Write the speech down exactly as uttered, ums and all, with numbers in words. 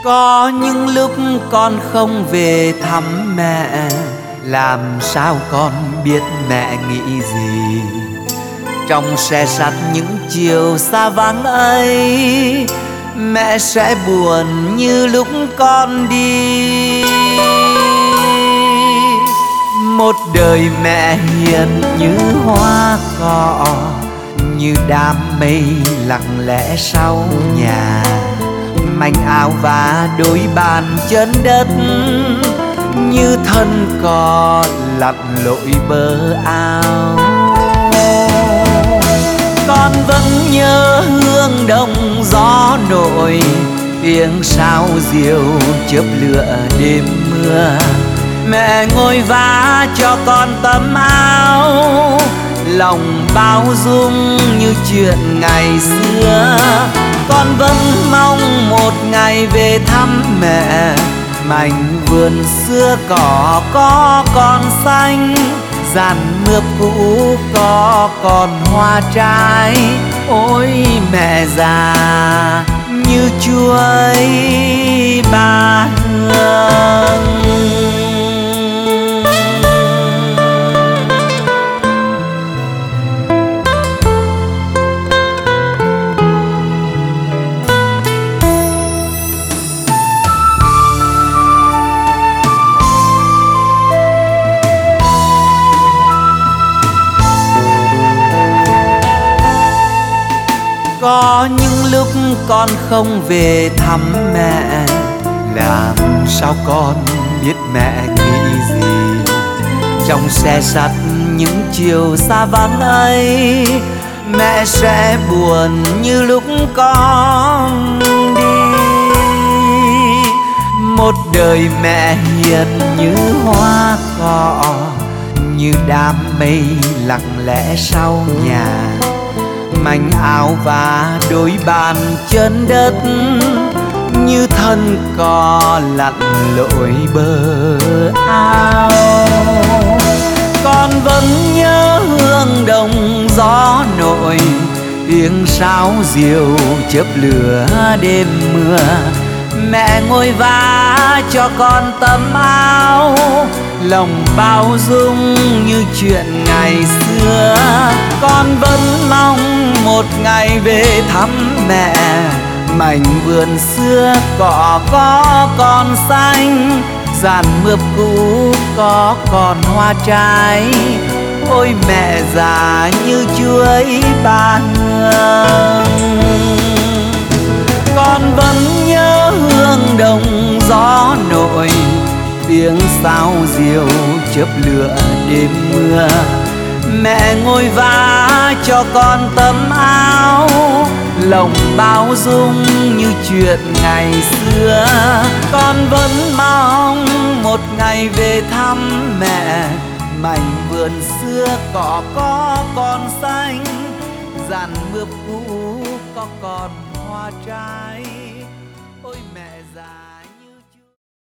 Có những lúc con không về thăm mẹ, làm sao con biết mẹ nghĩ gì. Trong xe sắt những chiều xa vắng ấy, mẹ sẽ buồn như lúc con đi. Một đời mẹ hiền như hoa cỏ, như đám mây lặng lẽ sau nhà. Manh áo và đôi bàn chân đất, như thân cò lặn lội bờ ao. Con vẫn nhớ hương đồng gió nổi, tiếng sao diều chớp lửa đêm mưa. Mẹ ngồi vá cho con tấm áo, lòng bao dung như chuyện ngày xưa. Con vẫn mong một ngày về thăm mẹ, mảnh vườn xưa cỏ có còn xanh, giàn mướp cũ có còn hoa trái. Ôi mẹ già như chuối ba hương. Có những lúc con không về thăm mẹ, làm sao con biết mẹ nghĩ gì. Trong xe sắt những chiều xa vắng ấy, mẹ sẽ buồn như lúc con đi. Một đời mẹ hiền như hoa cỏ, như đám mây lặng lẽ sau nhà. Mảnh áo và đôi bàn chân đất, như thân cò lặn lội bờ ao. Con vẫn nhớ hương đồng gió nổi, tiếng sáo diều chớp lửa đêm mưa. Mẹ ngồi vá cho con tấm áo, lòng bao dung như chuyện ngày xưa. Con vẫn mong một ngày về thăm mẹ, mảnh vườn xưa cỏ có còn xanh, giàn mướp cũ có còn hoa trái. Ôi mẹ già như chuối ba hương. Con vẫn nhớ hương đồng gió nổi, tiếng sao diều chớp lửa đêm mưa. Mẹ ngồi vá cho con tấm áo, lòng bao dung như chuyện ngày xưa. Con vẫn mong một ngày về thăm mẹ, mảnh vườn xưa cỏ có còn xanh, giàn mướp cũ có còn hoa trái.